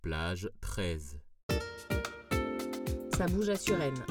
Plage 13. Ça bouge à Suresnes.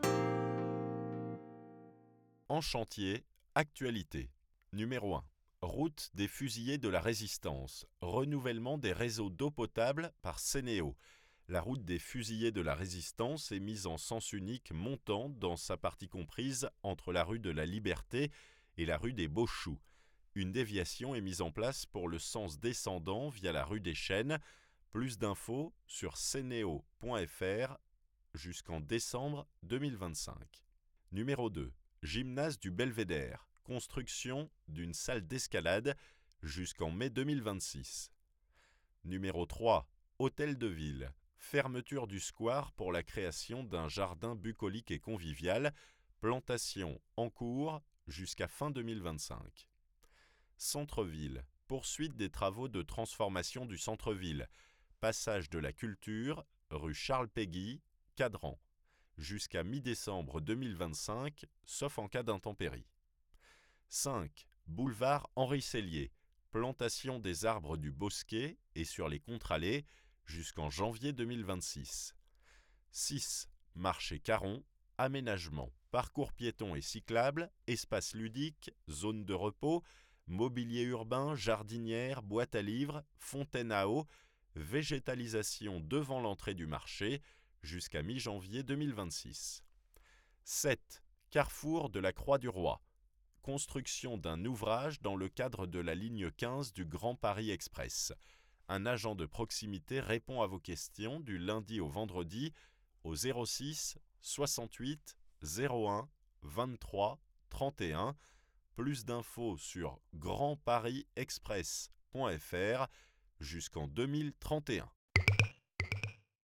En chantier, actualité. Numéro 1. Route des fusillés de la Résistance. Renouvellement des réseaux d'eau potable par Sénéo. La route des fusillés de la Résistance est mise en sens unique montant dans sa partie comprise entre la rue de la Liberté et la rue des Beaux-Choux. Une déviation est mise en place pour le sens descendant via la rue des Chênes. Plus d'infos sur seneo.fr jusqu'en décembre 2025. Numéro 2. Gymnase du Belvédère. Construction d'une salle d'escalade jusqu'en mai 2026. Numéro 3. Hôtel de Ville. Fermeture du square pour la création d'un jardin bucolique et convivial. Plantation en cours jusqu'à fin 2025. Centre-ville. Poursuite des travaux de transformation du centre-ville. Passage de la Culture, rue Charles-Péguy, Cadran. Jusqu'à mi-décembre 2025, sauf en cas d'intempéries. 5. Boulevard Henri Sellier. Plantation des arbres du Bosquet et sur les contre-allées jusqu'en janvier 2026. 6. Marché Caron. Aménagement. Parcours piétons et cyclables, espaces ludiques, zones de repos, mobilier urbain, jardinière, boîte à livres, fontaine à eau, végétalisation devant l'entrée du marché jusqu'à mi-janvier 2026. 7. Carrefour de la Croix-du-Roi. Construction d'un ouvrage dans le cadre de la ligne 15 du Grand Paris Express. Un agent de proximité répond à vos questions du lundi au vendredi au 06 68 01 23 31. Plus d'infos sur grandparisexpress.fr jusqu'en 2031.